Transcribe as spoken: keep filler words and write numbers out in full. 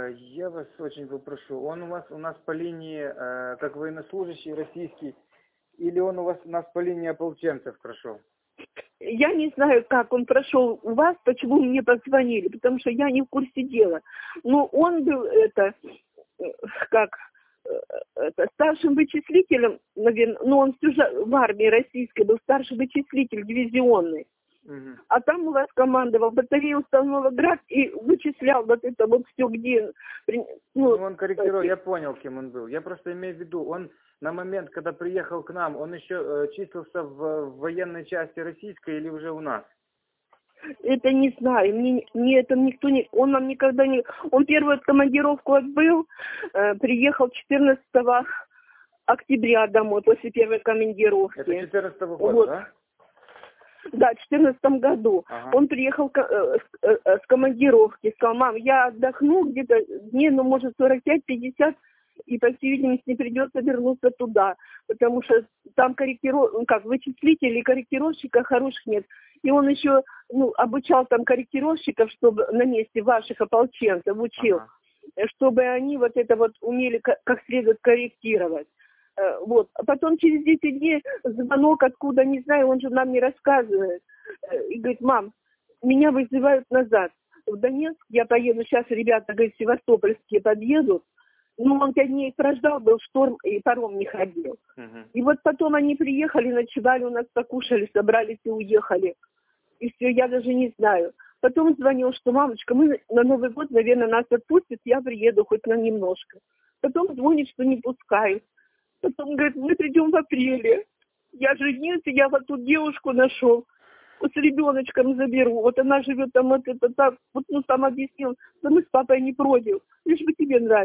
Я вас очень попрошу, он у вас у нас по линии э, как военнослужащий российский, или он у вас у нас по линии ополченцев прошел? Я не знаю, как он прошел у вас, почему мне позвонили, потому что я не в курсе дела. Но он был, это, как, это, старшим вычислителем, наверное, ну он всю же в армии российской был старший вычислитель дивизионный. Угу. А там у вас командовал батареей установок «Град» и вычислял вот это вот все, где... Ну, ну он корректировал, я понял, кем он был. Я просто имею в виду, он на момент, когда приехал к нам, он еще э, числился в, в военной части российской или уже у нас? Это не знаю, мне, мне это никто не... Он нам никогда не... Он первую командировку отбыл, э, приехал четырнадцатого октября домой после первой командировки. Это четырнадцатого года, вот. Да? Да, в четырнадцатом году. Ага. Он приехал э, э, с командировки, сказал: мам, я отдохну где-то дней, ну, может, сорок пять пятьдесят, и, по всей видимости, не придется вернуться туда, потому что там корректиров... ну, как, вычислителей и корректировщиков хороших нет. И он еще, ну, обучал там корректировщиков, чтобы на месте ваших ополченцев учил, ага. чтобы они вот это вот умели как, как следует корректировать. Вот. А потом через десять дней звонок откуда, не знаю, он же нам не рассказывает. И говорит: мам, меня вызывают назад в Донецк, я поеду, сейчас ребята, говорит, севастопольские подъедут. Ну, он пять дней прождал, был шторм, и паром не ходил. Uh-huh. И вот потом они приехали, ночевали у нас, покушали, собрались и уехали. И все, я даже не знаю. Потом звонил, что: мамочка, мы на Новый год, наверное, нас отпустят, я приеду хоть на немножко. Потом звонит, что не пускают. Потом говорит: мы придем в апреле. Я же нет, я вот тут девушку нашел, вот с ребеночком заберу. Вот она живет там, вот это так, вот, ну, сам объяснил, что мы с папой не против, лишь бы тебе нравилось.